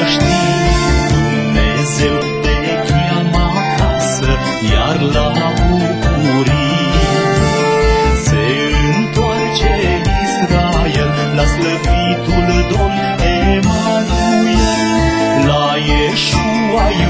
știi, Dumnezeu te cheamă acasă, iar la bucurii se întoarce Israel la slăvitul Domn Emanuel, la Iesua